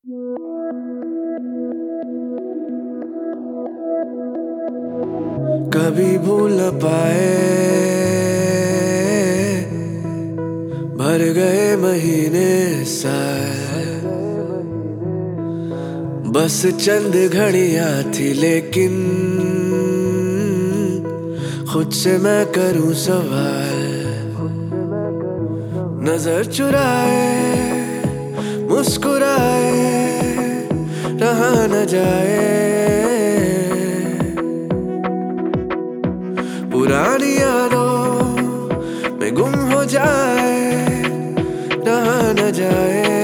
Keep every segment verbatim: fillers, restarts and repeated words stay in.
कभी भूल न पाए भर गए महीने साल, बस चंद घड़ियां थी लेकिन खुद से मैं करूं सवाल। नजर चुराए मुस्कुराए रहा न जाए, पुरानी यादों में गुम हो जाए रहा न जाए।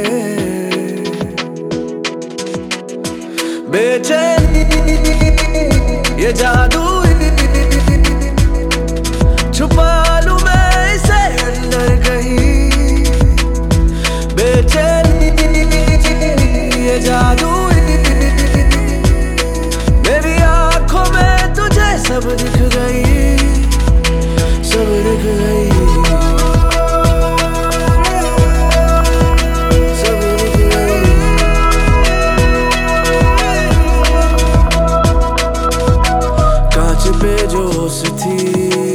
बेचैनी ये जादू छुपा लूं मैं इसे अंदर कहीं। बेचैनी ये जादू मेरी आंखों में तुझे सब दिख गई, सब दिख गई, सब दिख गई। कांच पे जो ओस थी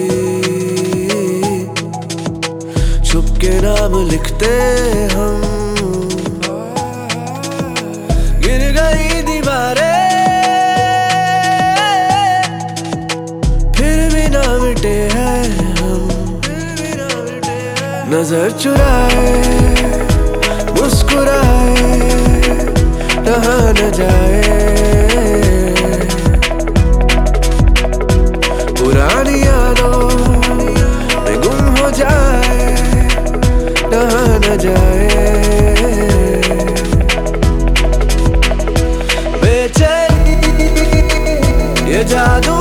छुप के नाम लिखते हम, गिर गई दीवारें फिर भी ना मिटे हैं हम। नजर चुराए मुस्कुराए रहा न जाए, पुरानी यादों में गुम हो जाए रहा न जाए। बेचैनी ये जादू